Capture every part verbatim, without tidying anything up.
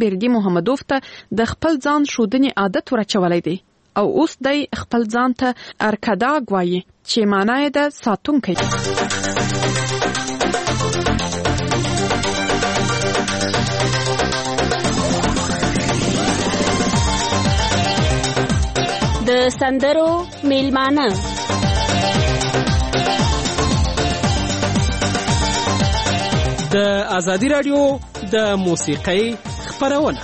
بیرګي محمدوف ته د خپل ځان ښودنې عادت ورچولی دی او اوس دی خپل ځان ته ارکداګ وایي چې معنا یې د ساتونکی. د سندرو میلمانه د ازادي رادیو د موسیقۍ خپرونه.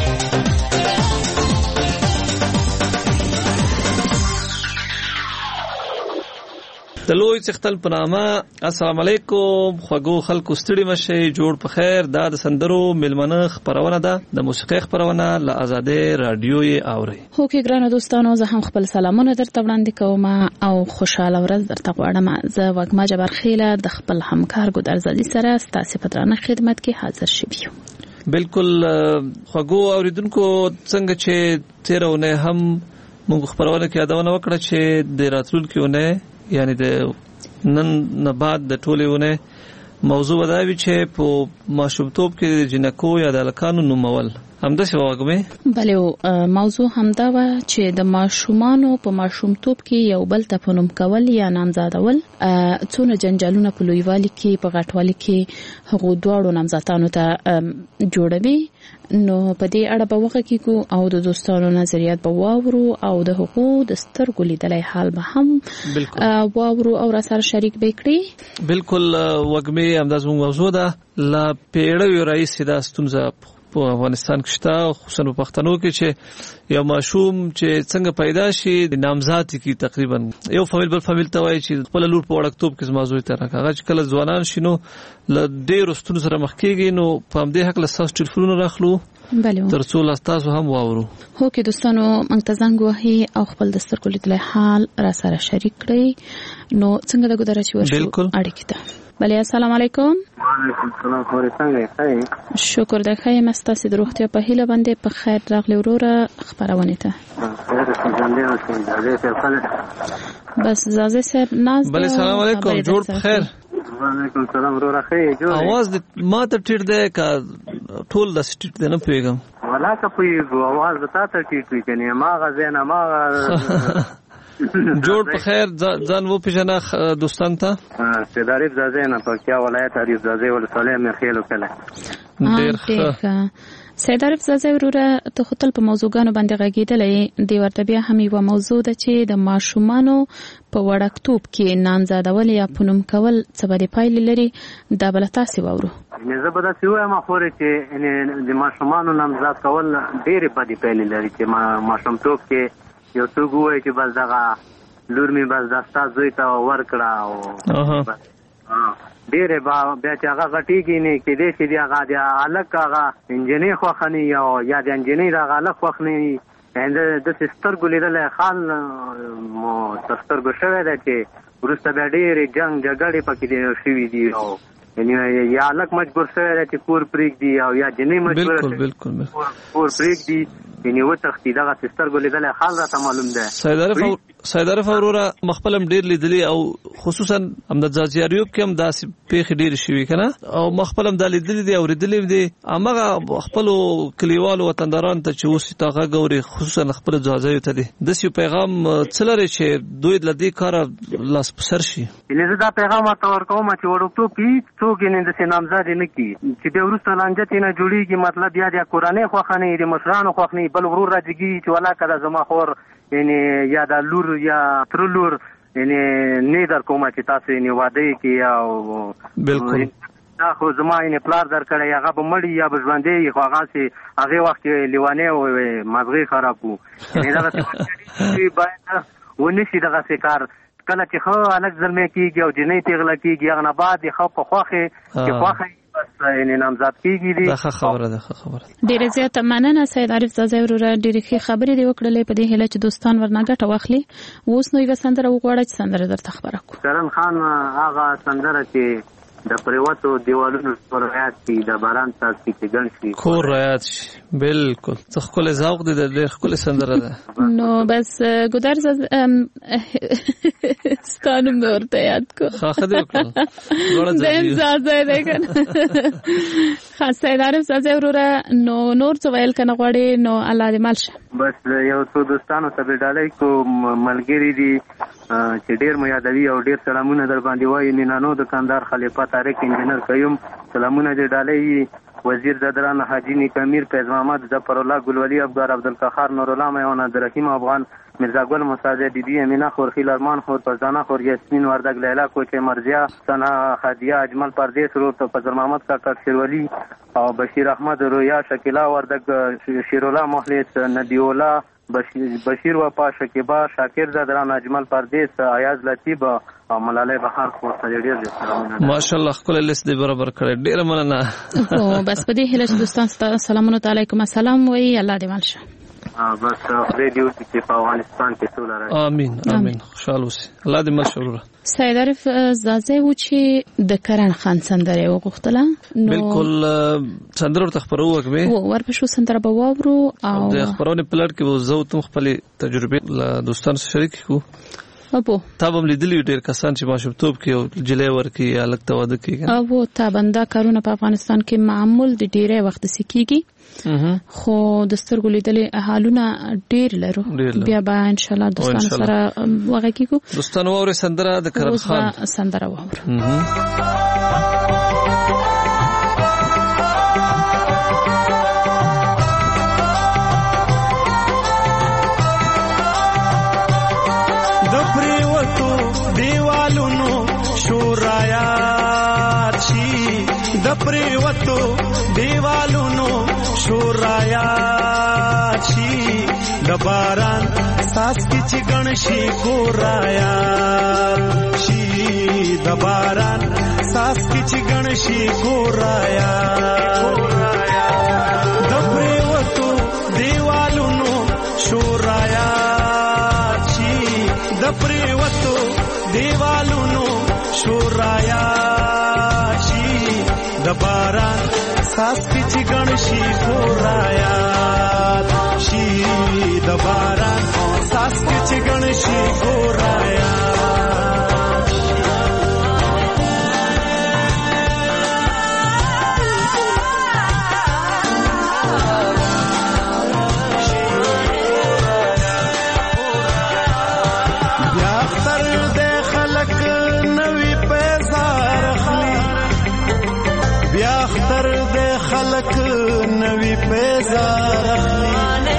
د لوی څښتل په نامه السلام علیکم خوږو خلکو ستړي مشئ جوړ په خیر. دا د سندرو میلمنه خبرونه ده د موسیقۍ خبرونه له آزادۍ رادیو یې اوري. هو کې ګرانو دوستانو زه هم خپل سلامونه درته وړاندې کوم او خوشاله ورځ درته غواړم. زه وګما جبرخیله د خپل همکار ګودر زادي سره ستاسو په درانه خدمت کې حاضر شوم. بالکل خوږو اوریدونکو څنګه چې تیرونه هم موږ خبرونه کې یادونه وکړه چې د راتلونکي ونه یعنی د نن نه بعد د ټولېونه موضوع وداوی چې په ماشومتوب کې د جنکو یا د الکانو نومول همداسې واغمه. بله موضوع همدا و چې د ماشومانو په ماشومتوب کې یو بل ته په نوم کول یا نامزادول څونه جنجالونه په لویوالي کې په غټوالي کې هغو دواړو نامزادانو ته جوړوي. نو په دې اړه به وغږیږو او د دوستانو نظریات به واورو او د هغو د سترګو لیدلای حال به هم واورو او را سره شریک به کړي. بالکل وګمه همداز موضوع ده. لا پیړیو رئیس دا ستونزه په افغانستان کې شته خصوصا په پښتنو کې چې یو ماشوم چې څنګه پیدا شي د نامزاد کی تقریبا یو فامیل بل فامیل ته وایي چې خپل لور په وړکتوب کې زمازوي تر هغه چې کله ځوانان شینو ل ډېر ستونزو سره مخ کېږي. نو په همدې حق له تاسو ټلیفونونه راخلو ترڅو له تاسو هم واورو. هو کې دوستانو موږ ته زنګ وهي او خپل د سترګو لیدلای حال را سره شریک کړئ. نو څنګه د ګودر چې ورشو اړیکې ته. بله السلام علیکم. وعلیکم السلام. خوري څنګه یې؟ شکر د خیر مستاسې د روغتیا په هیله باندې په خیر راغلی وروره خبرونه ته. بس زازه صاحب ناز. بله السلام علیکم جوړ په خیر. وعلیکم السلام وروره خیر جوړ. आवाज ما ته ټیر ده کا ټول د سټیټ نه پیګم ولا کا پیګو आवाज د تا ته ټیر دی کنه ما غزنه ما جوړ په خیر. ځان و پیژنه دوستان ته. سید عارف زازه نه پکتیا ولایت عارف زازه ولسوالۍ مرخیلو کله. ډیر ښه. سید عارف زازه وروره ته خپل په موضوعګانو باندې غږیدلې دی. ورته بیا هم یو موضوع ده چې د ماشومانو په وړکتوب کې نامزادول یا پونم کول څه به پایلې لري دا بل تاسو واورو. زه به تاسو وایم خو چې د ماشومانو نامزاد کول ډېر بدې پایلې لري چې ماشومتوب کې یو څوک وایي چې بس دغه لور مې بس دستا زوی ته ورکړه او ډېرې بیا چې هغه غټېږي نه کېدای شي د هغه د هلک هغه انجینۍ خوښه نه وي یا د انجینۍ د هغه هلک خوښ نه وي. داسې سترګو لیدلی حال مو تر سترګو شوی دی چې وروسته بیا ډېرې جنګ جګړې پکې شوي دي او یا هلک مجبور شوی دی چې کور پرېږدي او یا جنۍ مجبوره شوې کور پرېږدي یعنی وتښتي. دغسې سترګو لیدلی حال راته معلوم دی. سید عارف وروره مخپل هم ډېر لیدلي او خصوصا هم د ځاځیاریوب کې هم داسې پیښې ډېرې شوي که نه او مخپل هم دا لیدلي دي اورېدلي دي. همغه خپلو کلیوالو وطندارانو ته چې اوس تا غږ اوري خصوصا خپلو ځاځیو ته دي داسې یو پیغام څه لري چې دوی له دې کاره لاس په سر شي؟ یعنې زه دا پیغام ورته ورکوم چې وړوکتوب کې هېڅ څوک یعنې داسې نامزادې نه کړي چې بیا وروسته لانجه ترې نه جوړېږي. مطلب یا د کورنۍ خوښه نه وي د مشرانو خوښ نه وي بل ورور راجګېږي چې ولا که دا زما خور یعنی یا د لور یا تر لور یعنی نه در کومه چې تاسو یعنی واده کې او بالکل دا خو زما یعنی پلار در کړی هغه به مړي یا به ژوندی خو هغسې هغې وخت کې لیونی او مغزې خراب وو. یعنې دغسې باید ونه شي دغسې کار. کله چې ښه هلک زلمی کېږي او جنۍ پیغله کېږي هغه نه بعد د ښه په خوښې چې خوښه بس یعنې نامزاد کېږي دي. دا ښه خبره ده ښه خبره ده. ډېره زیاته مننه سید عارف زازه وروره ډېرې ښې خبرې دې وکړلې په دې هیله چې دوستان ورنه ګټه واخلي. اوس نو یوه سندره وغواړه چې سندره درته خبره کړو. کرن خان هغه سندره چې د پریوتو دیوالونو پر رعایت شي، د باران څاڅکي چې ګڼ شي کور رعایت شي. بالکل څه ښکلی ذوق دی، د ډېر ښکلې سندره ده. نو بس ګودرز ستا نوم مې ورته یاد کړو. ښه ښه دې وکړل. دیم زازی دی که نه. ښه سید عارف زازی وروره، نو نور څه ویل که نه غواړې نو الله دې مل شه. بس یو څو دوستانو ته به ډالۍ کو ملګري دي چې ډېر مو یادوي او ډېر سلامونه در باندې وایي. نینانو دکاندار خلیفه طارق انجینر قیوم سلامونه دې ډالۍ. وزیر زدران حاجی نیک امیر فیض محمد ظفر الله گلولی افغار عبدالقهار نور الله میوان عبدالرحیم افغان مرزا گل مساجد بیبی امینا خور خیل ارمان خور فرزانه خور یاسمین وردگ لیلا کوچه مرزیا سنا خدیه اجمل پردیس رو تو فضل محمد کاکا شیرولی او بشیر احمد رویا شکیلا وردگ شیرولا مخلص ندیولا بشیر وپا شکیبا شاکر زدران اجمل پردیس ایاز لطیب او ملاله بهار خو سره ډیر سلامونه. ماشاءالله خپل لیست دی برابر کړی، ډیر مننه. او بس په دې هیله چې دوستان سلامونه علیکم السلام وایي. الله دې مل شه. بس خدای دې وکړي چې په افغانستان کې سوله راشي. امين امين. خوشاله اوسئ. الله دې مل شه. سید عارف زازی و چې د کرن خان سندره وغوښتله. بالکل سندره ورته خبرو وکړې. و ورپښو سندره به واورو او د خبرونه پلټ کې وو زو تم خپل تجربه له دوستانو سره شریک کو. ابو تابم لیدلی ډیر کسان چې ماشومتوب کې او جلې ورکی یا لکته واده کیږي. ابو تابنده کارونه په افغانستان کې معمول د ډیره وخت سکیږي، خو د سترګو لیدلې حالونه ډیر لرو. بیا به ان شاء الله دوستانو سره وغږیږو. دوستانو اورې سندره د کرن خان سندره واورو. د پریوتو دیوالونو شورایا شي، د باران ساس کی چې ګڼ شي ګورایا شي، د باران ساس کی چې ګڼ شي ګورایا. د پریوتو دیوالونو شورایا شي، د پریوتو دیوالونو شورایا د باران ساس کی چې ګڼ شي ګورایا شي، د باران ساس کی چې ګڼ شي ګورایا. بیا تر دې خلک نوی پیزار اخلي، بیا اختر دې خلک نوی پیزار اخلي.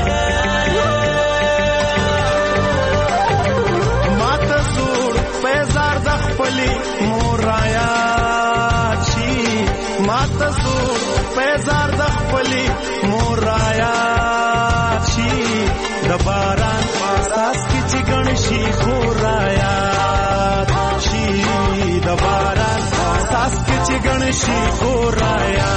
ماته زوړ پیزار د خپلې مور رایاد شي، ماته زوړ پیزار د خپلې مور رایاد شي، د باران ساس کې چې ګڼ شي ګورایاد شي، د باران ساس کې چې ګڼ شي ګورایا.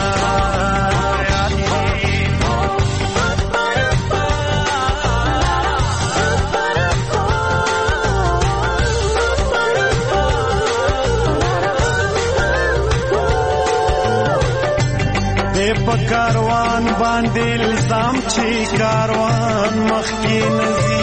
دې په کاروان باندې الزام چې کاروان مخکې نزي،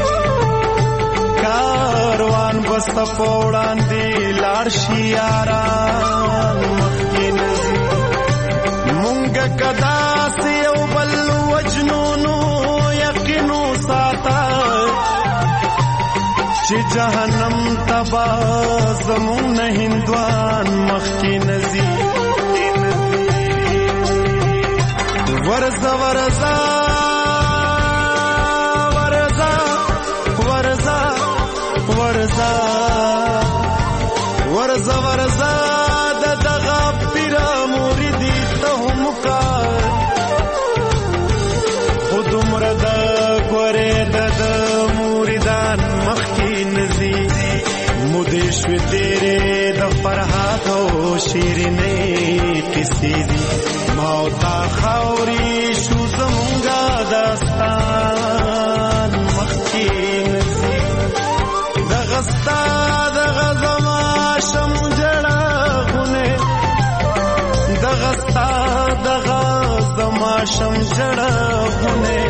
کاروان بس په وړاندې لاړ شي یاران مخکې نزي. مونږ کدا سي یو بل وجنونو یقینو ساته چې جهنم تبا زمون هندوان مخکې نزي. ورزا ورزا ورزا ورزا ورزا ورزا ورزا د دغه پیرا مریدی ته هم کا خود مرد ګوره د مریدان مخکې نزي. مودې شو تیرې د فرحات او شیرینې کیسې دي، موتا خاوري شو زمونږه داستان مخکې نزي. دغه ستا دغه زما شم جړه غونه ماشم جړهونه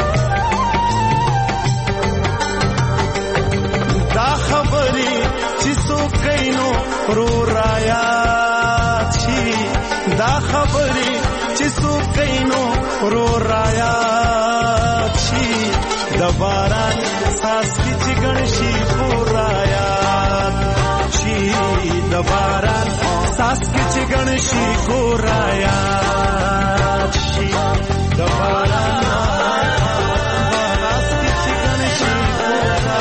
دا خبرې چې څوک کینو رو رایا چی دا خبرې چې څوک کینو رو رایا چی د باران ساس کی چې ګنشي پورایا چی د باران ساس کی چې ګنشي پورایا چی د باران ساس کی چې ګنشي پورایا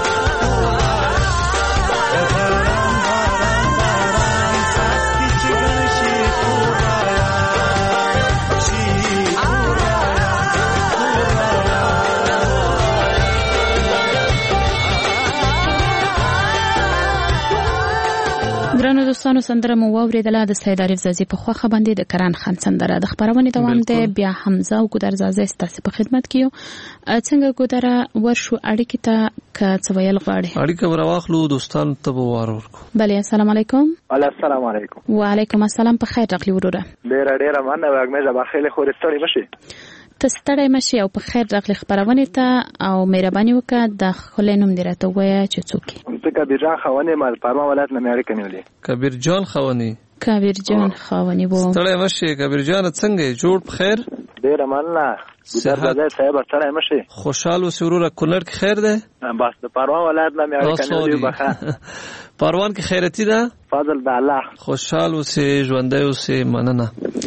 درنو دوستانو سندره مو واوریدله د سید عارف زازي په خوخه باندې د کران خان سندره د خبرونه دوام دی بیا حمزه او ګودر زازي ستاسو په خدمت کې یو څنګه ګودر ورشو اړیکې ته ک څویل غواړي اړیکه ورواخلو دوستانو ته واره ورکو بله السلام علیکم السلام علیکم وعلیکم السلام په خیر راغلی وروره ډیر ډیر مننه واګمه بخیل خو رستوري مشي تستړی مشي او په خیر راغلی خبرونه ته او مهرباني وکړه د خلینوم درته وایي چې څوک کبیر جان خوانی مال پرما ولایت نه مې اړیکه نیولې کبیر جان خوانی کبیر جان خوانی وو ستړی مشي کبیر جان څنګه جوړ په خیر ډیر مننه ګذر صاحب ستړی مشي خوشاله سرور کونړ کې خیر ده بس د پرما ولایت نه مې اړیکه نیولې بخا پروان کې خیرتی ده فضل د الله خوشاله سي ژوندۍ اوسې مننه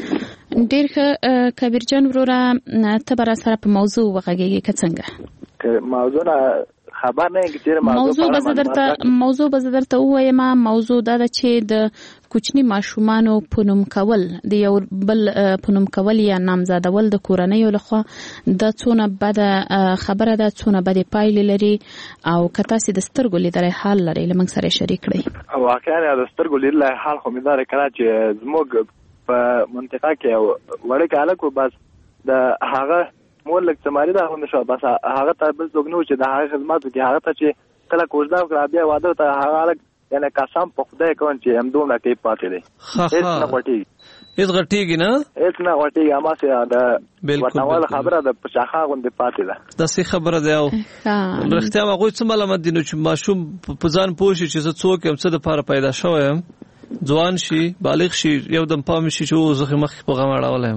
ډیر کبیر جان وروره ته بر سره په موضوع وغږیږي که څنګه موضوع خبر نه کیږي موضوع به درته موضوع به درته وایم موضوع دا چې د کوچنی ماشومانو پونم کول د یو بل پونم کول یا نامزادول د کورنۍ لخوا د څونه بد خبره ده څونه بد پایلې لري او کته سي د سترګو لیدلای حال لري لمن سره شریک کړئ واقعا د سترګو لیدلای حال خو مې دار کړه چې زموږ په منطقه کې وړه کاله کو بس د هغه مور لک سماري دا هم نشو بس هغه ته بل څوک نو چې د هغه خدمات کې هغه ته چې کله کوژدا کړه بیا واده ته هغه یعنی قسم په خدای کوم چې هم دومره کې پاتې دي هیڅ نه غټي هیڅ غټيږي نه هیڅ نه غټيږي اما سي دا وټاول خبره د پچاخه غوندې پاتې ده دا سي خبره ده او رښتیا ما غوښتم معلومات دي نو چې ماشوم په ځان پوښي چې څه څوک هم څه د لپاره پیدا شوم ځوان شي بالغ شي یو دم پام شي چې زخه مخ په غم اړولم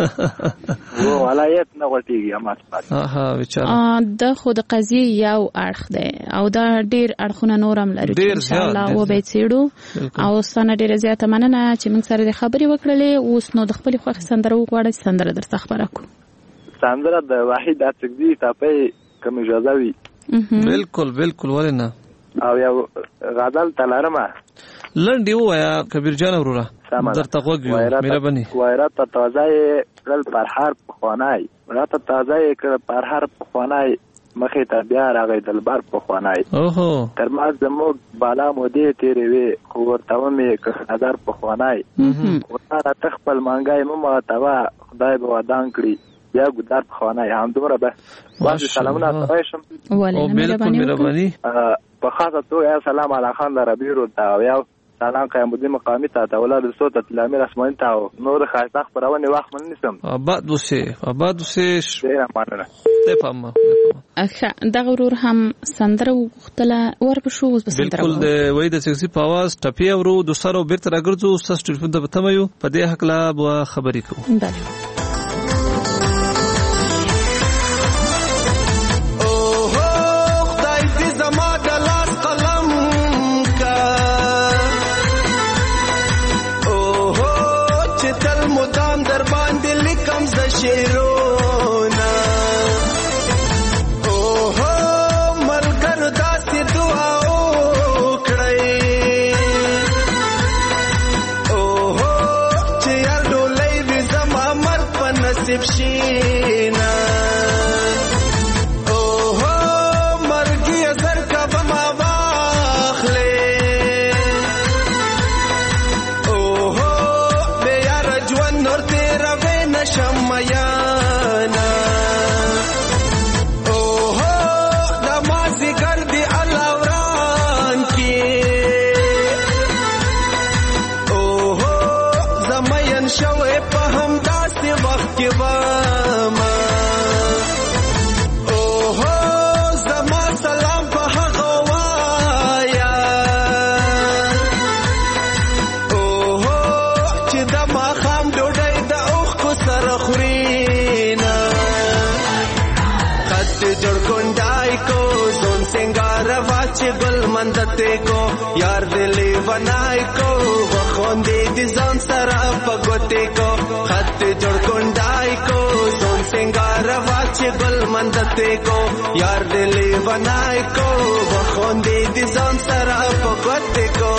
وو ولایت نه غټيږي اما ها بیچاره د خود قضیه یو اړخ ده او دا ډیر اړخونه نورم لري ان شاء الله و به چیړو او ستنه ډیر زیاته مننه چې موږ سره د خبري وکړلې اوس نو د خپل خوښ سندره وغواړي سندره درته خبره کو سندره د واحد اڅګدي ټاپې کوم اجازه وي بالکل بالکل ولنه او یو غزل تلارمه لنډي وایا کبیر جان وروره درته غوږیو مهرباني وایرات تازه کل پر هر خوانای ورته تازه کل پر هر خوانای مخې ته بیا راغی دلبر په خوانای اوهو تر ما زموږ بالا مودې تیرې وې خو ورته مې که نظر په خوانای ورته تخپل مانګای مو ما توا خدای به ودان کړی یا ګدار په خوانای هم دومره به باندې سلامونه تاسو او مهرباني په خاصه توګه سلام علی خان ربیع رو تا او سلام قیام الدین مقامی ته اولاد صوت تلامیر اسماني ته نور خاصه خبرونه وخت من نسم آباد وسه آباد وسه ډیر ماننه ته پامه اخه دا غرور هم سندره وختله ورپښو اوس به سندره بالکل د وای د سکسي پاواز ټپی ورو دوستانو بیرته راګرځو تاسو ټلیفون ته بتمایو په دې حق لا بو خبرې کوو بله شیرونا اوه ملګر داسې دعا وکړئ اوه چې یار ډولۍ وي زما مرګ په نصیب شي نه اوه مرګي زر کبه ما واخلې اوه بې یاره ژوند نور تېروې نشم یانا اوه د مازیګر دی الله وران کی اوه زمین شوې په هم داسې وخت کې ګوتې کو یار دلی ونای کو وخوندې دې ځان سره په ګوتې کو خط جوړ کونډای کو زون سنگار واچ ګل مندته کو یار دلی ونای کو وخوندې دې ځان سره په ګوتې کو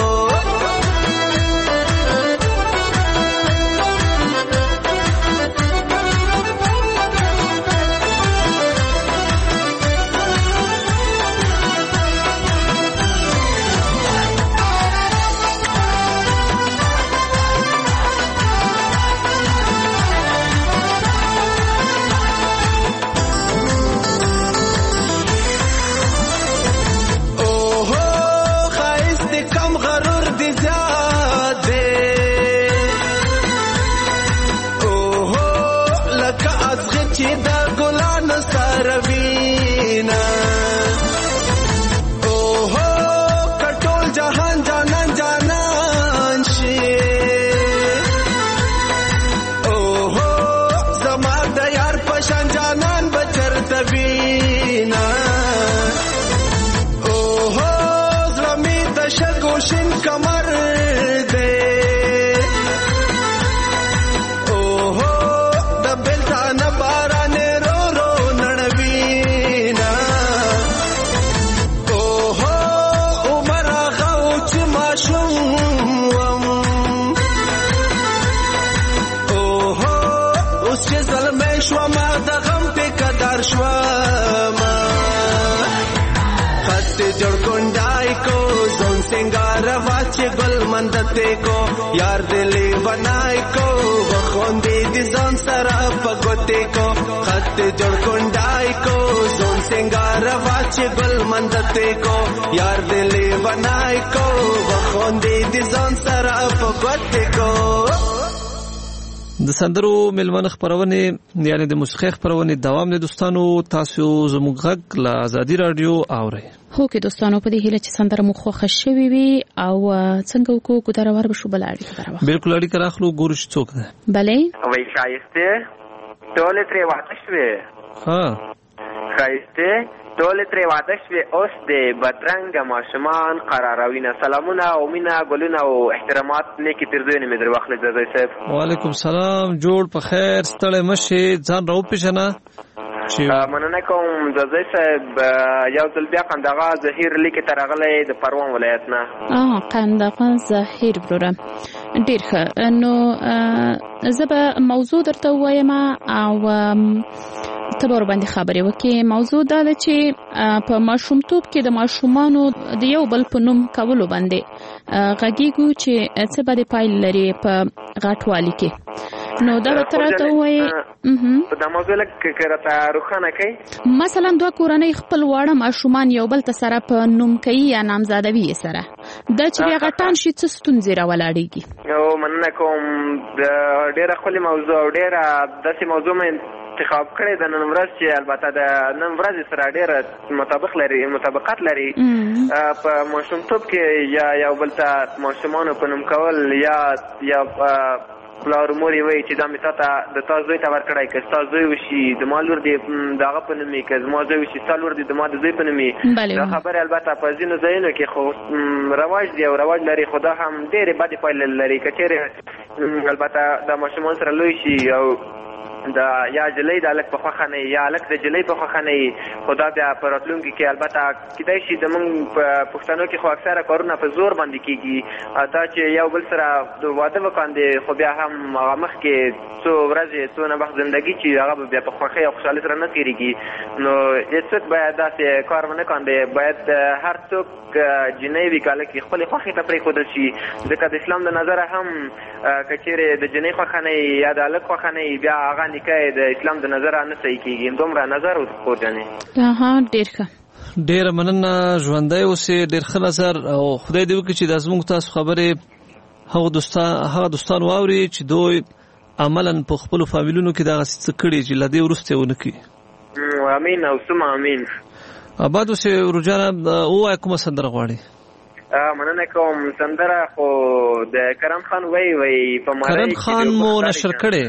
مندته کو یار دلی ونای کو وخوندې دې ځان سره په ګوتې کو خط جوړ کونډای کو زون سنگار واچ ګل مندته کو یار دلی ونای کو وخوندې دې ځان سره په ګوتې کو. د سندرو ملمن خبرونه یعنی د موسیقي خبرونه دوام د دوستانو تاسو زموږ غږ له ازادي رادیو اورئ. هو کې دوستانو په دې هیله چې سندره مو خوښه شوي وي او څنګه وکړو کو درور به شو بل اړیکه درو بالکل اړیکه راخلو ګورو چې څوک ده بلې وای شایسته ټول ترې واده شوې ها شایسته ټول ترې واده شوې اوس د بدرنګ ماشومان قراروینه سلامونه او مینا ګلونه او احترامات نیکی ترځونه مې در واخلې زوی صاحب. وعلیکم سلام جوړ په خیر ستړی مشه ځان راو پیژنه. مننه کوم زوی صاحب یو ځل بیا قندغه ظهیر لیکه ترغلې د پروان ولایت نه اه قندغه ظهیر بروره ډیر ښه نو زبا موضوع درته وایم او تبر باندې خبرې وکي. موضوع دا ده چې په ماشومتوب کې د ماشومانو د یو بل په نوم کولو باندې غږیږو چې څه باندې پایل لري په غټوالي کې. نو دا به ترته وایي په دا موضوع کې راته روښانه کوي مثلا دوه کورنۍ خپل واړه ماشومان یو بل ته سره په نوم کوي یا نامزادوي سره دا چې بیا غټان شي څه ستونزې راولاړېږي. او مننه کوم ډېره ښکلې موضوع او ډېره داسې موضوع مې انتخاب کړی د نن ورځ چې البته د نن ورځ سره ډېره مطابق لري مطابقت لري په ماشومتوب کې یا یو بل ته ماشومانو په نوم کول یا یا پلار مور وي چې دا مې تاته د تاسو زوی ته ورکړی که تاسو زوی وشي د ما لور دی دغه په نوم که زما زوی وشي ستا لور دی د ما د زوی په نوم دا خبرې البته په ځینو ځایونو کې خو رواج دی او رواج لري خو دا هم ډېرې بدې پایلې لري که چېرې البته د ماشومان سره لوی شي او دا یا جلۍ د هلک په خوښه نه یا هلک د جلۍ په خوښه نه خو دا بیا په راتلونکي کې البته کیدای شي زموږ په پښتنو کې خو اکثره کارونه په زور باندې کېږي دا چې یو بل سره د واده وکاندې خو بیا هم هغه مخکې څو ورځې څو نه وخت زندګي چې هغه به بیا په خوښۍ او خوشحالۍ سره نه تېرېږي. نو هېڅوک باید داسې کار ونه کاندې باید هر څوک جنۍ وي که هلک وي خپلې خوښې ته پرېښودل شي ځکه د اسلام د نظره هم که چېرې د جنۍ خوښه نه وي یا د هلک خوښه نه وي بیا هغه نکاح د اسلام د نظره نه صحیح کېږي. دومره نظر خور جانې ها ډېر ښه ډېره مننه ژوندی اوسې ډېر ښه نظر او خدای دې وکړي چې دا زموږ تاسو خبرې هغه دوستان هغه دوستان واوري چې دوی عملا په خپلو فامیلونو کې دغسې څه کړي چې له دې وروسته یې ونه کړي. امین او ثم امین. آباد اوسې ورجانه ووایه کومه سندره غواړې؟ مننه کوم سندره خو د کرم خان وی وی په مړی کرم خان مو نشر کړې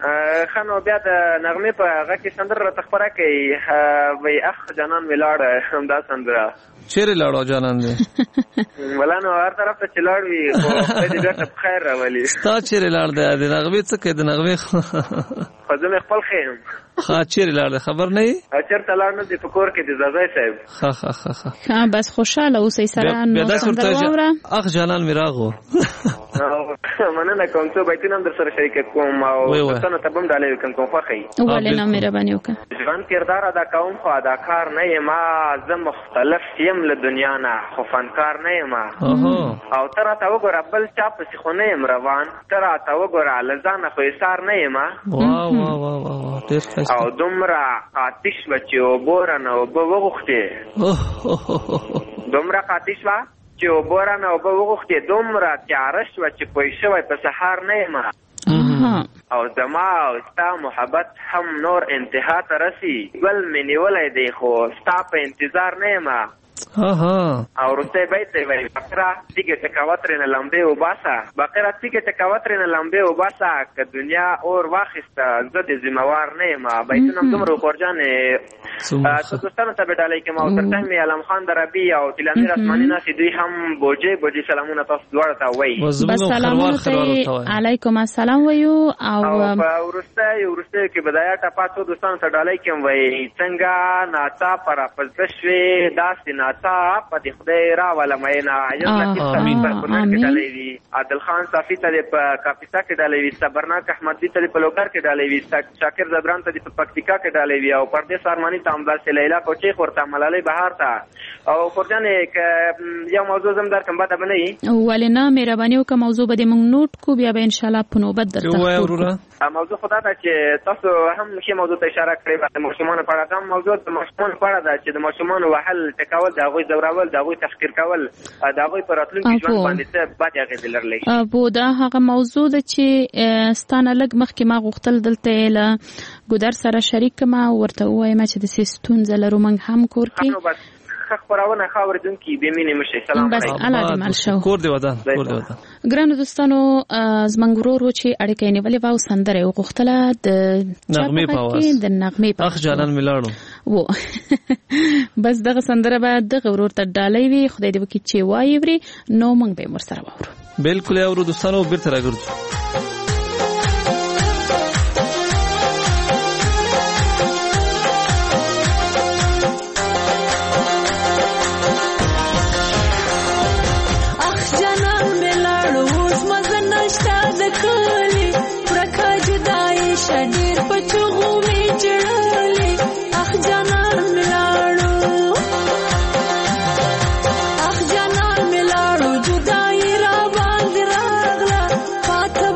خنو بیا د نغمه په هغه کې سندره تخبره کوي وای اخ جانان ولاړ هم دا سندره چیرې لاړو جانان دې ولانو هر طرف ته چلاړ وي خو دې ګټه بخیر راولي ستا چیرې لاړ دی د نغمه څه کې د نغمه خو زه خپل خیم خا چیرې لاړ خبر نه یې چیرته لاړ نه دي فکر کې د زازای صاحب خا خا خا خا ها بس خوشاله اوسې سره نو سندره اخ جانان میراغو مننه کوم څه بیت نام در سره شریک کوم او څنګه تبم ډالې کوم کوم خوخی ولې نه مهرباني وکړه ځوان کردار ادا کوم خو اداکار نه یم زه مختلف یم له دنیا نه خو فنکار نه یم او تر تا وګوره بل چا پسې خو نه یم روان تر تا وګوره لزان خو ایثار نه یم واه واه واه واه او دومره آتش بچي او بورن او بوغختي دومره آتش وا چې او بورن او بوغختي دومره تیارش و چې پوښوي په سحر نه یم او زما او ستا محبت هم نور انتها ته رسی ګل مې نیولای دی خو ستا په انتظار نه یم اها او رسته بیت دی وای بقره تیګه تکاوتر نه لمبه او باسا بقره تیګه تکاوتر نه لمبه او باسا ک دنیا اور واخسته زه د ذمہوار نه ما بیتونه دومره خورجان تاسو ستاسو ته بدالای کوم او ترته می علم خان دربی او تلامیر اسماني ناس دوی هم بوجي بوجي سلامونه تاسو دواړه ته وای السلام علیکم السلام ویو او ورسته ورسته کې بدايه ټاپاتو دوستانو ته ډالای کوم وای څنګه ناتا پر پزشوي داسې ناتا په دې خدای را ولا مینا یوه تاسو په قرآن کې ډالې وی عادل خان صافی ته په کاپیسا کې ډالې وی صبرناک احمد دې ته په لوکر کې ډالې وی شاکر زبران ته په پکتیکا کې ډالې وی او پردیس ارمانی تامدار سلیلا کوچي خورته ملالي بهار ته او خورجان یک یو موضوع زم در کوم باندې بنئ ولنا مهرباني وکړه موضوع به موږ نوٹ کو بیا به ان شاء الله په نوبت درته موضوع خدا ته چې تاسو هم شی موضوع ته اشاره کړې د ماشومان په اړه هم موضوع د ماشومان په اړه ده چې د ماشومان وحل ټکاول د هغه زوراول د هغه تحقیر کول د هغه پر راتلونکي ژوند باندې څه بد اغیز لرلې ابو دا هغه موضوع ده چې ستانه لګ مخکې ما غوښتل دلته له ګودر سره شریک ما ورته وایم چې د سیستون زلرو منګ هم کور کې خبرونه خاوردونکو به مینه مشه سلام علیکم الله دې مل شو کور دی ودان کور دی ودان ګرانو دوستانو زمنګورو چې اړیکې نیولې واو سندره غوښتله د نغمه په आवाज د نغمه په اخ جانان ملاړو وو بس دغه سندره به د غورور ته ډالې وي خدای دې وکړي چې وایي وري نو موږ به مرسته وورو بالکل اورو دوستانو بیرته راګرځو شدیر پچغو می جړلې اخ جانان ملاړو اخ جانان ملاړو جدای را باندې راغلا پات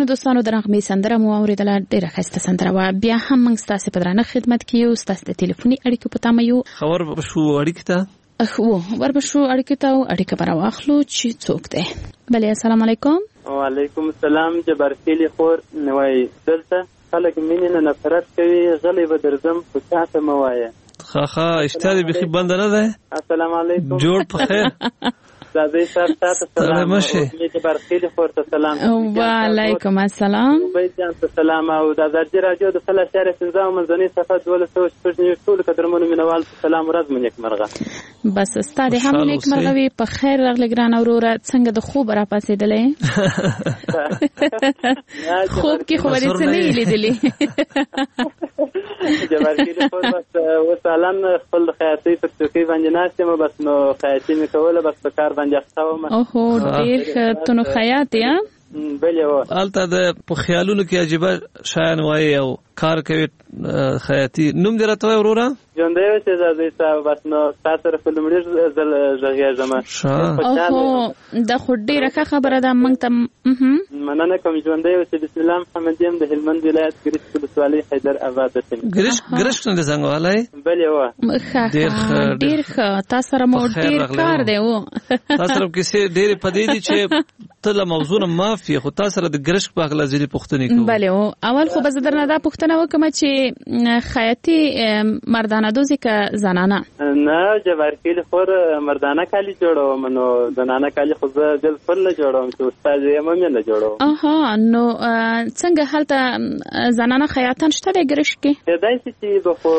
قدرمنو دوستانو د نغمې سندره مو اوریدله، ډیره ښایسته سندره وه. بیا هم موږ ستاسې په درانه خدمت کې یو، ستاسې د ټلیفوني اړیکو په تمه یو. خبر شو اړیکې ته و وربشو اړیکې ته اړیکه به راواخلو چې څوک دی. بلې السلام علیکم. وعلیکم السلام. جبارخیلي خور نوای دلته خلک مینې نه نفرت کوي، غلی به درځم خو چاته مه وایه. ښه ښه اشتیا دې بیخي بنده نه دی. السلام علیکم. جوړ په خیر. زادی صاحب تاسو سلام. جبارخیلي خور ته سلام. وعلیکم السلام. بیت جان ته سلام. او د ازادي رادیو د فلا شهر پنځه منځنۍ صفحه دوله سوه شپږ نوي ټول قدرمنو مینوال سلام ورځ مو نیک مرغه. بس ستاره هم نیک مرغه وي. په خیر راغلی ګران اوروره، څنګه د خوب را پاسېدلې؟ خوب کې خو ورې څه نه لیدلې. جبارخیلي خور بس وسلام خپل خیاطۍ پر څوکۍ باندې ناست یم، بس نو خیاطۍ مې کوله، بس په کار باندې اخته وم. اوهو ډېر ښه، ته نو خیاط یې؟ بلې وه هلته د په خیالونو کې عجیبه شیان وایي او کار کوي خیاطي. نوم دې راته وایه وروره؟ ژوندی اوسې زادی صاحب. بس نو تا سره په لومړي ځل غږېږم. اوهو دا خو ډېره ښه خبره ده. موږ ته مننه کوم. ژوندی اوسې. بسم الله محمد یم، د هلمند ولایت ګرشک ولسوالۍ حیدر آباد یم. ګرشک نه د زنګ والی؟ بلې وه ښه ډېر ښه. تا سره مو ډېر کار دی و. تا سره کیسې ډېرې پدې دي چې ته له موضوع نه معاف یې، خو تا سره د ګرشک په هکله ځینې پوښتنې کوو. بلې و. اول خو به زه درنه دا پوښتنه وکړم چې خیاطي مردانه دوزي که زنانه؟ نه جبارخیلي خور مردانه کالي جوړوم، نو زنانه کالي خو زه بالکل نه جوړوم چې استاد یم هم نه جوړوم. اها نو څنګه هلته زنانه خیاطان شته دی ګرشک کې؟ کېدای شي چې به خو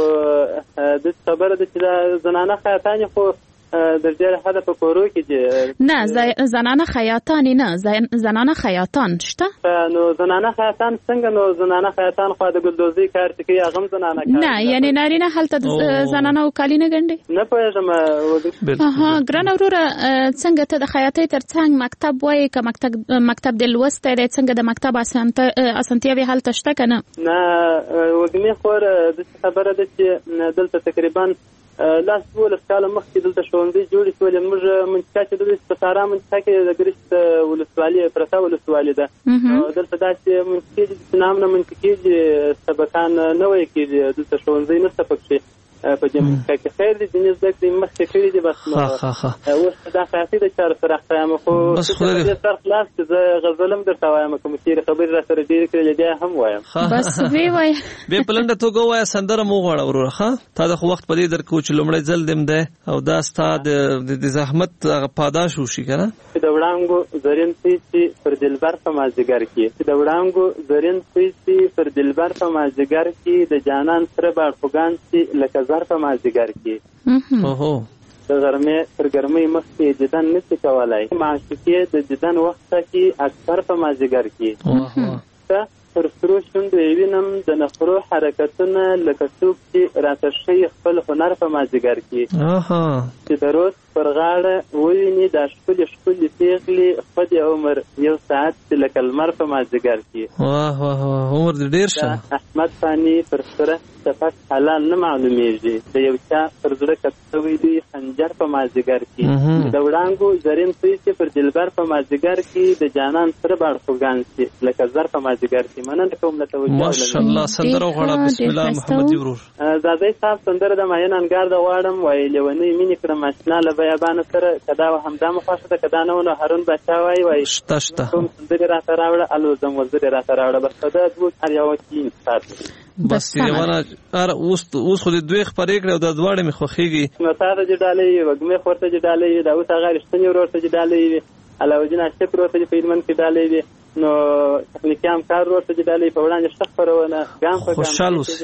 داسې خبره ده چې دا زنانه خیاطانې خو در ډېره حده په کورو کې دي. نه زنانه خیاطانې نه، زنانه خیاطان شته. نو زنانه خیاطان څنګه؟ نو زنانه خیاطان خو د ګلدوزۍ کار چې کوي هغه هم زنانه کار نه، یعنې نارینه هلته زنانه او کالي نه ګنډي؟ نه پوهېږم. اها ګرانه وروره څنګه ته د خیاطۍ تر څنګ مکتب وایې که مکتب مکتب دې لوستی دی؟ څنګه د مکتب اسانتیاوې هلته شته که نه؟ نه وږمې خور داسې خبره ده چې دلته تقریبا لاس دولس کاله مخکې دلته ښوونځي جوړې شولې. موږ منطقه چې دلته په سارا منطقه کې د ګرشک ولسوالي پرته ولسوالي ده. دلته داسې منطقې دي چې نامونه منطقې دي، سبقان نه ویل کېږي. دلته ښوونځی نشته پکښې په دې منطقه کې. خیر دي ځینې زده کړې مخکې کړي دي. بس اوس دا خیاطي د چارو سره اخته یم، خو دې سر خلاص چې زه غزل هم درته وایم، کوم تېرې خبرې را سره ډېرې کړلې بیا هم وایم. بس ویې وایه. بیا په لنډه توګه ووایه، سندره مو وغواړه وروره. ښه تا د خو وخت په دې درکوو چې لومړی ځل دې دی او دا ستا د زحمت هغه پاداش وشي که نه؟ چې د وړانګو زرین سوی پر دلبر په مازدیګر کې، چې د وړانګو زرین سوی پر دلبر په مازدیګر کې، د جانان سره باړخوګان چې لکه زر په مازدیګر کې. اوهو د غرمې تر ګرمۍ مخکې دیدن نشي کولی، معشوقې د دیدن وخت کې اکثر په مازدیګر کې. پر سرو شونډو یې وینم د نخرو حرکتونه لکه څوک چې راته ښیي خپل هنر په مازدیګر کې. چې د روز پر غاړه وویني دا ښکلې ښکلې پېغلې خود عمر یو ساعت چې لکه لمر په مازدیګر کې. واه واه عمر دې ډېر شه. احمد فاني پر سره سفک حلال نه معلومیږي، د یو چا پر زړه کت شوی دی خنجر په مازدیګر کې. د وړانګو زرین سوی پر دلبر په مازدیګر کې، د جانان سره باړخوګان چې لکه زر په مازدیګر کې. مننه کوم له توجه. ماشاءالله سندره غواړه. بسم الله محمدي ورور. زادی صاحب سندره د ماین انګار د غواړم وای لیونی مینې کړم آشنا له بیابانه سره، کدا همدا مو خوښه ده کدا نه ونه هارون بچا وای وای شته شته کوم سندره راته راوړه الوزم وزره راته راوړه. بس دا دوه هر یو کې ساتي. بس یوانه ار اوس اوس خو دې دوی خبرې کړې او د دواړې مې خوښېږي. نو تا د جډالې وګمې خورته جډالې دا اوس هغه رښتینی ورته جډالې علاوالدین اشکر ورته په ایرمن کې ډالې نو تخنیکی همکار ورته جډالې په وړاندې شته خبرونه ګام په ګام خوشاله اوسې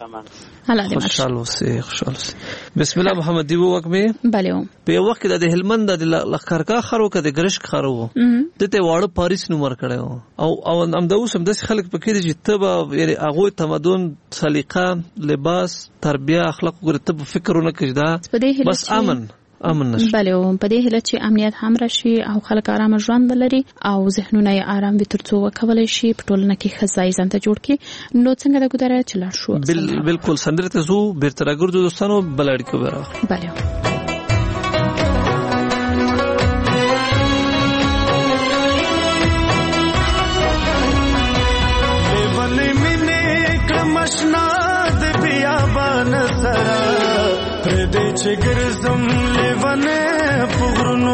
خوشاله اوسې خوشاله اوسې. بسم الله محمد دی وګمې. بله په یو وخت د هلمند د لخرکا خرو کې د ګرشک خرو دته واړه پاریس نومر کړو او او هم د اوس هم د خلک په کې چې تبه یعنی هغه تمدن سلیقه لباس تربیه اخلاق ګره تب فکرونه کړي دا بس امن امن نشي. بله په دې هله چې امنیت هم راشي او خلک آرام ژوند ولري او ذهنونه یې آرام وي ترڅو وکولای شي په ټولنه کې ښه ځای ځان ته جوړ کړي. نو څنګه د ګذاره چلا شو بالکل سندره ته زو بیرته راګرځو دوستانو بل اړیکه وره. بله پر دې چې ګرځم لیوانه پغرونو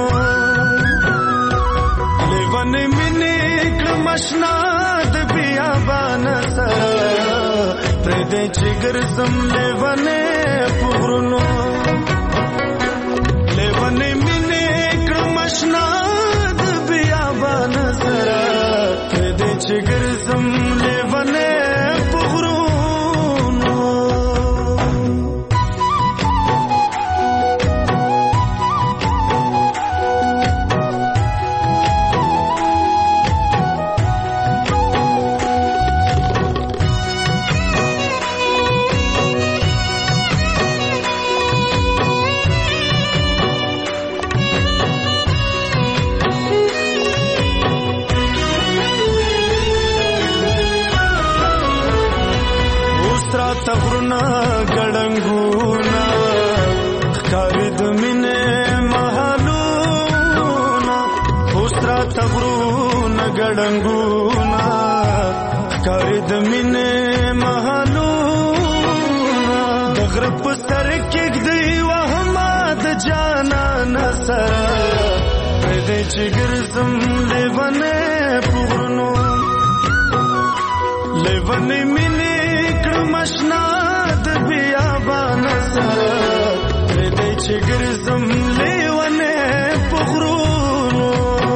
لیوانه مینې کړم آشنا د بیابان سره پر دې چې ګرځم لیوانه پغرونو لیوانه مینې کړم آشنا د بیابان سره پر دې چې ګرځم لیوانه تغرنا ګړنګونا ښکارې د مینې محلونا اوسرا تغرنا ګړنګونا ښکارې د مینې محلونا د غره په سر کېږدی وهمه د جانان سره پر دې چې ګرځم لیوانې پغرونو لیوانې مینې مشنا د بیابان سره پر دې چې ګرځم لیوانه پغرونو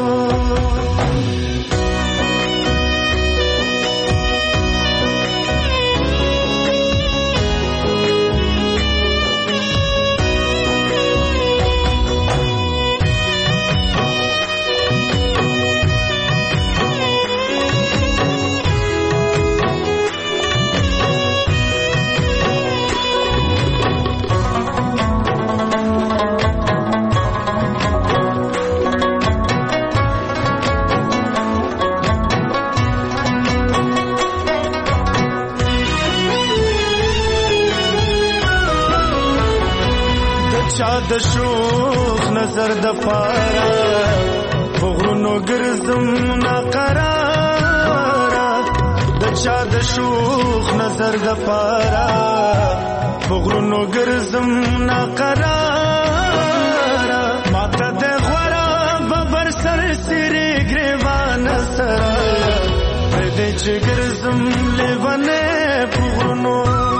د شوخ نظر د پارا پغرونو ګرځم ناقرار د چا د شوخ نظر د پارا پغرونو ګرځم ناقرار ماته د غورا ببر سر سری ګریوان سره پر دې چې ګرځم لیوانه پغرونو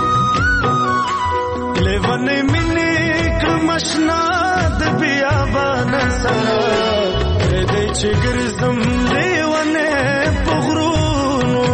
لیوانه مینې مشنا د بیابان سره پر دې چې ګرځم لیوانه پغرونو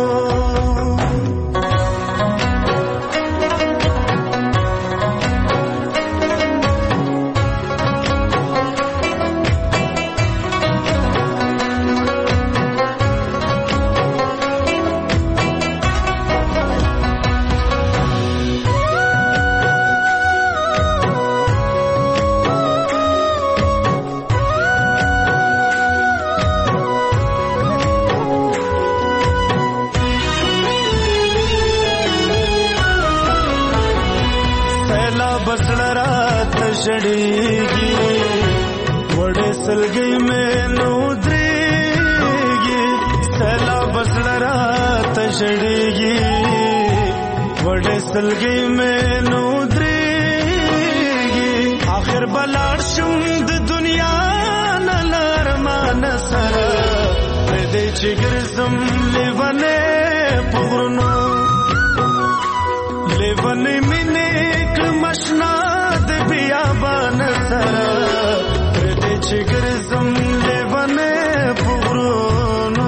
شړېږي وړې سلګۍ مې نو درېږي سیلاب سره راته شړېږي وړې سلګۍ مې نو درېږي آخر به لاړ شم د دنیا نه له ارمانه سره پر دې چې ګرځم لیوانې پغرونو لیوانې مینې کړم آشنا د بیابان سره پر دې چې ګرځم لیوانه پغرونو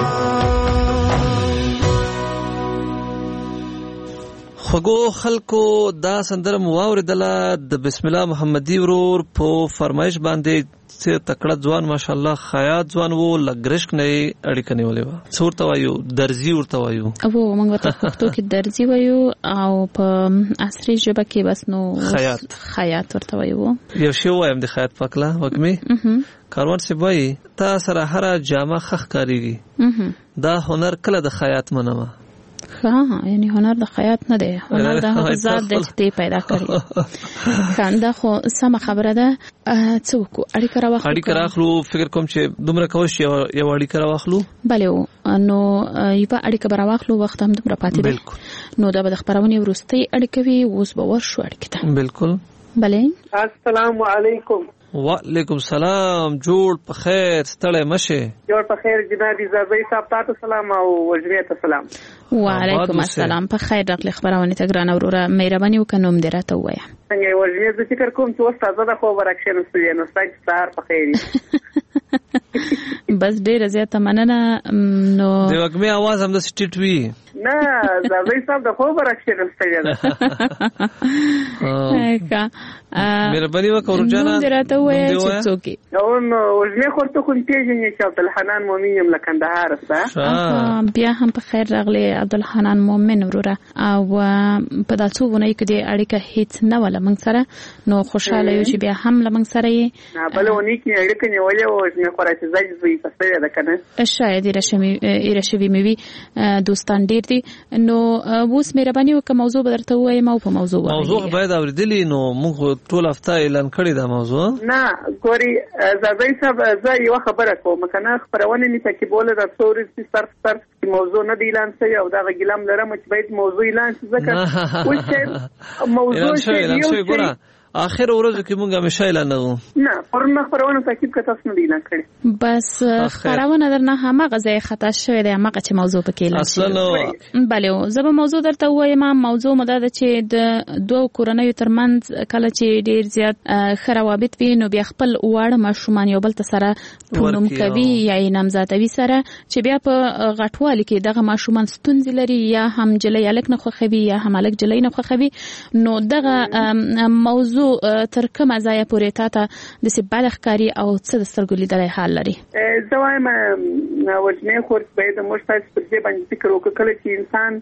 خوږو خلکو دا سندره مو واورېدله د بسم الله محمدي ورور په فرمایش باندې چې تکړه ځوان ماشاءالله خیاط ځوان وو لګرشک نه اړیکه نیولې وه څه ورته وایو درزي ورته وایو او موږ ورته پښتو کې درزي وایو او په عصري ژبه کې بس نو خیاط خیاط ورته وایو یو شی وایم د خیاط پکلا وګمې کاروان سی وایي تا سره هر جامه خخ کاریږي دا هنر کله د خیاط منمه ها یعنی هنر د خیاط نه دی هنر د ذات د چې پیدا کړی خنده خو سم خبره ده څوک اړیکه راوخلو اړیکه راخلو فکر کوم چې دومره کوش یو اړیکه راوخلو بله نو یو اړیکه راوخلو وخت هم دومره پاتې دی نو دا به د خبرونه ورستي اړیکه وي اوس به ورشو اړیکه ته بالکل بله السلام علیکم. وعلیکم سلام. جوړ په خیر ستړی مشه. جوړ په خیر جناب زازي صاحب تاسو سلام او وجمه ته سلام. وعلیکم السلام. په خیر راغلی خبرونه ته ګران وروره مهرباني وکنوم دراته وایا. څنګه وجمه زه فکر کوم چې وستا زده خو ورکشن ستې نو ستاسو سهار په خیر. بس ډیر زیاته مننه. نو د وګمه आवाज هم د سټیټ وی نه زازي صاحب د خو ورکشن ستې ده. ها مهرباني وکړه جانا دراته وایا چې څوک نو نو وجمه خورته کوم پیژنې چې عبدالحنان مومن یم لکندهار سره. بیا هم په خیر راغلی عبدالحنان مومن وروره او په داسو ونه کې د اړیکه هیڅ نه ولا موږ سره نو خوشاله یو چې بیا هم لمن سره یې نه بل ونی کې اړیکه نیولې او چې خورا چې ځای زوی پسته ده کنه شاید رشمی ایرشوی میوي دوستان ډیر دي. نو اوس مهرباني وکړه موضوع بدرته وایم او په موضوع وایي. موضوع باید اوریدلی نو موږ ټول هفته اعلان کړی دا موضوع. نه ګوري زازي صاحب زه یو خبره کوم کنه خبرونه نه پکې بوله د څوري صرف صرف موضوع نه دی اعلان شوی او دا غلام لرم چې باید موضوع اعلان شي ځکه او موضوع شي اخر ورځ کې مونږه همیشه اعلان نه نه پرونه خبرونه تاکید کته اسنه دی اعلان کړي بس خبرونه درنه همه غزه خطا شوی دی همه چې موضوع پکې اعلان اصلا بله زه به موضوع درته وایم. موضوع مدد چې د دوه کورنۍ ترمنځ کله چې ډیر زیات خرابت وي نو بیا خپل واړه ماشومان یو بل ته سره پونم کوي یا نامزادوي سره چې بیا په غټوالي کې دغه ماشومان ستونزې لري یا هم جلې الک نه خوخوي یا هم الک جلې نه خوخوي نو دغه موضوع تر کومه ځای پورې تاته د سبال ښکاری او څه د سترګو لیدلای حال لري. زه وایم وجنه خورت باید مشتاق پر دې باندې فکر وکړي کله چې انسان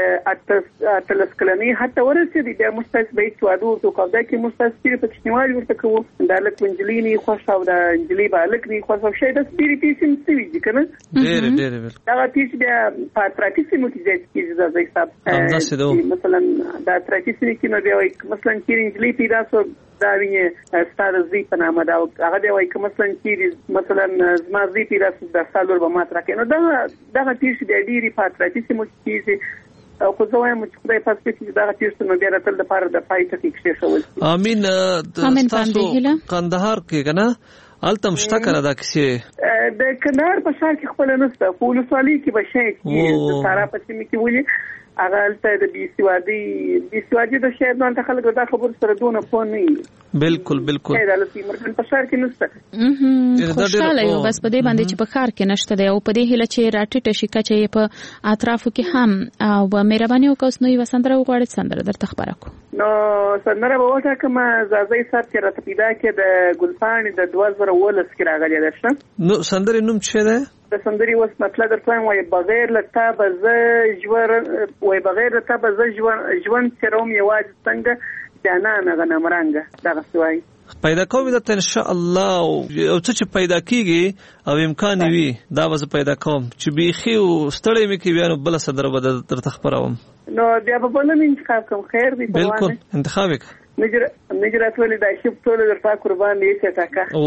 د اتلس کلنی حتی ورسېږي بیا مشتاق باید توادو تو کودا کې مشتاق سپیری په کښنیوال ورته کوو د الک منجلی نه خوښ او د انجلی به الک نه خوښ او شی د سپیری پیسم سوي کنه ډېر ډېر دا پیس بیا په پراکټیس مو کې ځکه چې زای صاحب مثلا دا پراکټیس کې نو بیا مثلا چې انجلی پیدا سو دا ویني ستاره زی په نامه دا هغه دی وای کوم مثلا چې مثلا زما زی پیدا سو د سالور به مات راکې نو دا دا پیس دی ډیری پاتراټیس مو کې او خو زه وایم چې خدای پاس کې دا پیس نو بیا راتل د پاره د پایته کې کې شول. امين تاسو کندهار کې کنه التم شته کنه دا کیسه د کندهار په شهر کې خپل نسته په ولسوالۍ کې به شي چې سارا پسې مې کې ولي هغه الته د بي سي وادي بي سي وادي د شهر نن ته خلک دا خبر سره دونه پون نه بالکل بالکل دا لسی مرګن په شهر کې نسته خوشاله یو بس په دې باندې چې په ښار کې نشته دی او په دې هله چې راټیټه شي کچې په اطرافو کې هم او مهرباني وکوس نو یو سندره وغواړي سندره درته خبره کو نو سندره به وټه کوم زازي صاحب چې راته پیدا کې د ګلپاڼې د دوه زره ولس کې راغلی ده نو سندره نوم څه ده د سندري وس مطلب درته وایم بغیر لته به ز جوړ وای بغیر لته به ز ژوند ژوند چروم یواز څنګه جانان غنمرنګ دا غوښوي پیدا کوم د ان شاء الله او څه پیدا کیږي او امکان وي دا وز پیدا کوم چې بيخي او ستړی مې کې بیان بل صدر به در تخبرهم نو بیا په بل من انتخاب کوم خیر دی بالکل انتخاب وک نجر نجرات ولې دا شپ ټول درته قربان دي چې تاکا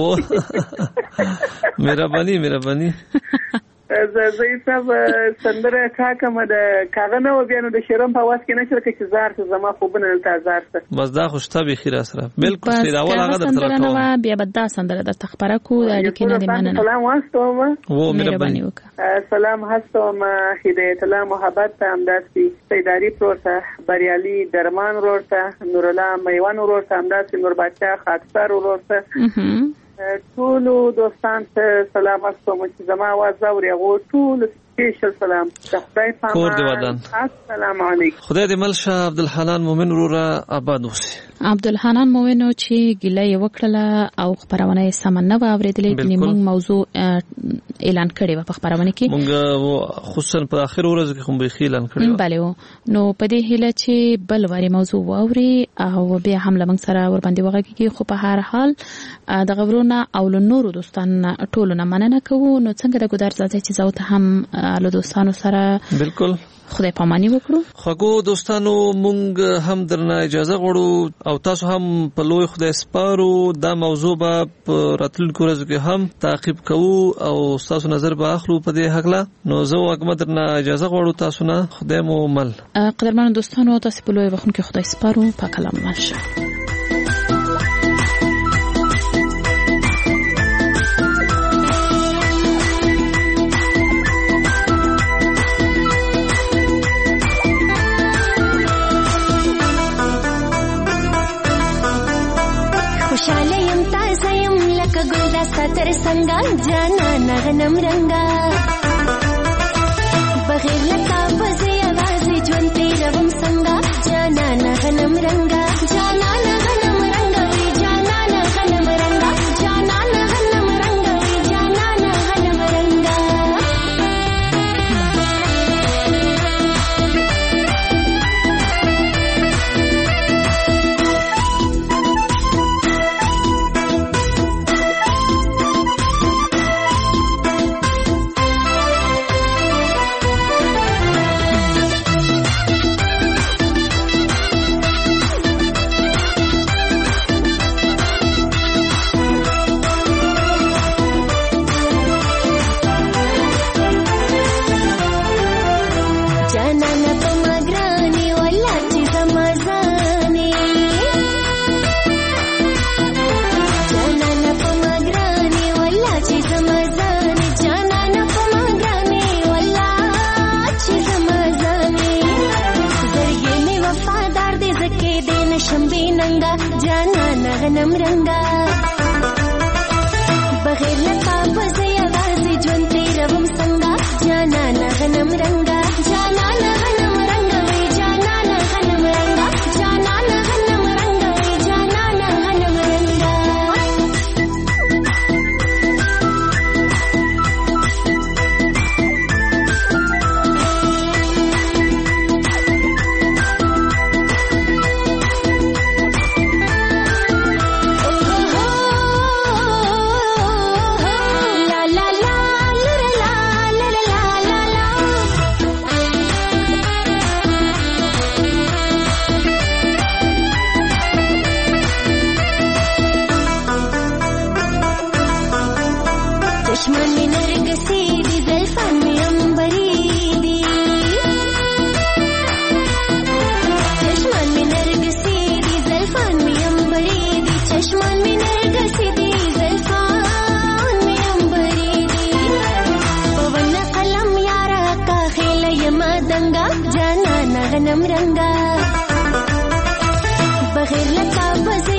او مهرباني مهرباني زه صاحب سندره کا کوم د کاغنه و بیان د شرم په واس کې نشر کې چې زار ته زما خو بنل تا زار ته بس دا خوشته به خیر سره بالکل سیدا اول هغه درته راټو بیا بد سندره د تخبره کو د لیکنه د مننه سلام واسطه و مهرباني وکړه سلام هستم هدایت الله محبت امداسي سیداری پروسه بریالي درمان ورته نور الله میوان ورته امداسي نور بچا خاطر ورته ټولو دوستان ته سلام واستوم چې زما आवाज اوري او ټول سپیشل سلام خدای پاک کور دی ودان السلام علیکم خدای دې ملشه عبدالحنان مومن وروره آباد اوسي عبدالحنان مومن چې ګلې وکړه او خبرونه یې سمنه واوریدلې چې موږ موضوع اعلان کړی و په خبرونه کې موږ خصوصا په اخر ورځ کې هم به اعلان کړی بله نو په دې هله چې بل واري موضوع واوري او بیا هم لمن سره ور باندې وغږیږي خو په هر حال د غوړو او له نورو دوستانو ټولو نه مننه کوو نو څنګه د ګدار ځای چې زو ته هم له دوستانو سره بالکل خدای پامانی وکړو خو دوستانو مونږ هم درنه اجازه غواړو او تاسو هم په لوی خدای سپارو دا موضوع به په راتلونکو ورځو کې هم تعقیب کوو او تاسو نظر به اخلو په دې حقله نو زه واګم درنه اجازه غواړو تاسو نه خدای مو مل قدرمن دوستانو تاسو په لوی وخت کې خدای سپارو په کلام ماشه څنګه جانانه غنم رنګا بغیر لتا بزې आवाज ژوند تیروم څنګه جانانه غنم رنګا جانانه غنم رنګا وی جانانه غنم رنګا جانانه غنم رنګا وی جانانه غنم رنګا غنم رنگا بغیر لتا بزې आवाज ژوند تیروم څنګه جانانه غنم رنگا جانانه غنم رنگا وی جانانه غنم رنگا جانانه غنم رنگا وی جانانه غنم رنگا غنم رنگا بغیر لتا بزې